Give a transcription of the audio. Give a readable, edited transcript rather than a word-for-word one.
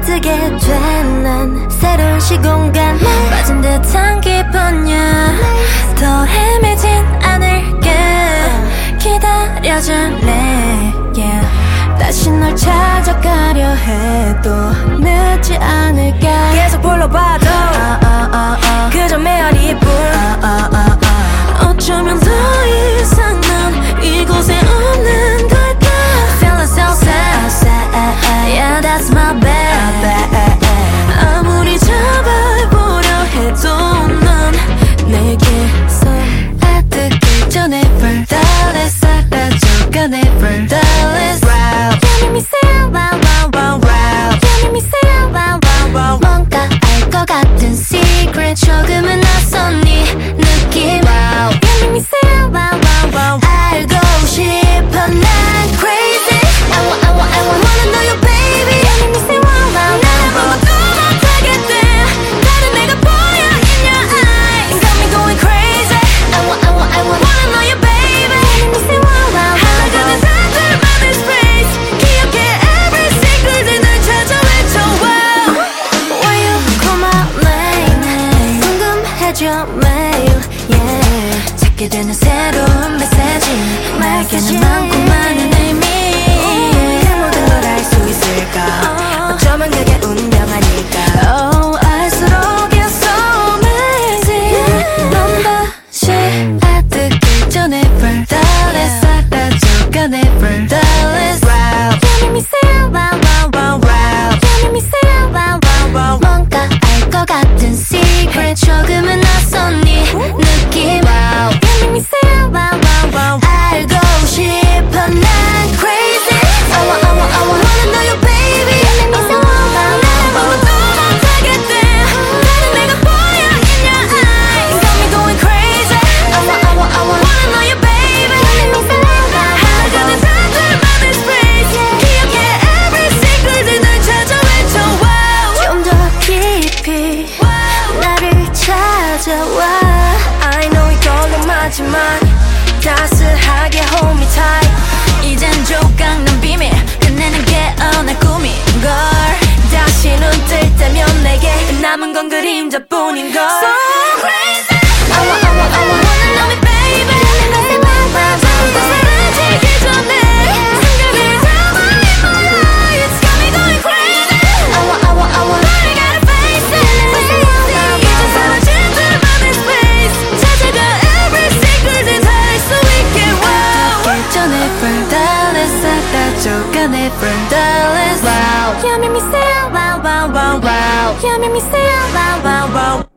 빠지게 된 난 새로운 시공간에 빠진 듯한 기분이야. 더 헤매진 않을게. 기다려줄래 yeah. 다시 널 찾아가려 해도 늦지 않을까. 계속 불러봐도 그저 메아리뿐. 어쩌면 더 이상 난 이곳에 없는 걸까. Feeling so sad Yeah, that's my bad. 아무리 잡아보려 해도 넌 내게서 아득기 전에 burn. 달래 사라져가 never. 달래 You make me say wow wow wow wow. You make me say wow wow wow. 뭔가 알 것 같은 secret. 조금은 낯선 네 느낌. wow. You make me say wow wow wow. 알고 싶어 난 crazy. I wanna know you baby. You make me say wow wow wow. 날 아무것도 못하게 돼. 다른 내가 보여 in your eyes. Got me going crazy. I wanna know you baby. You make me say wow wow wow. 하나가는 산들만 is space. 기억해 every secret 늘 찾아 외쳐 wow. Why you call my name. 궁금해져 매일 yeah. 찾게 되는 새로운 메시지. 말에게는 많고 많은 의미. 그 모든 걸 알 수 있을까. 어쩌면 그게 운명 아닐까. Oh, 알수록 you're so amazing. 넌 다시 아득기 전에 burn. 달래 사라져가 never. 달래 wow. You make me say wow wow wow wow. You make me say wow wow wow. 뭔가 알 것 같은 secret. 조금은 낯선 네 느낌. wow. You make me say wow wow wow. 알고 싶어 난 crazy. I wanna know you baby. You make me say wow wow wow. 날 아무것도 못하게 돼. 다른 내가 보여 in your eyes. Got me going crazy. I wanna know you baby. You make me say wow wow wow. 하나가는 산들만 is space. 기억해 every secret 늘 찾아 외쳐 wow. 좀 더 깊이 나를 찾아와. I know 이걸로 마지막. 따스하게 hold me tight. 이젠 조각난 비밀 끝내는 게 내 꿈인 걸. 다시 눈 뜰 때면 내게 남은 건 그림자뿐인 걸. So crazy. I wanna know me baby. 잠깐 사라지기 전에 생각을 담아 in my life. It's got me going crazy. I want I gotta face it. 이제 사라진 둘만의 space. 찾아가 every secret in high so we can wow. 그 전에 burn. 달래 사라져가 never. 달래 wow. You make me say wow wow wow wow. You make me say wow wow wow.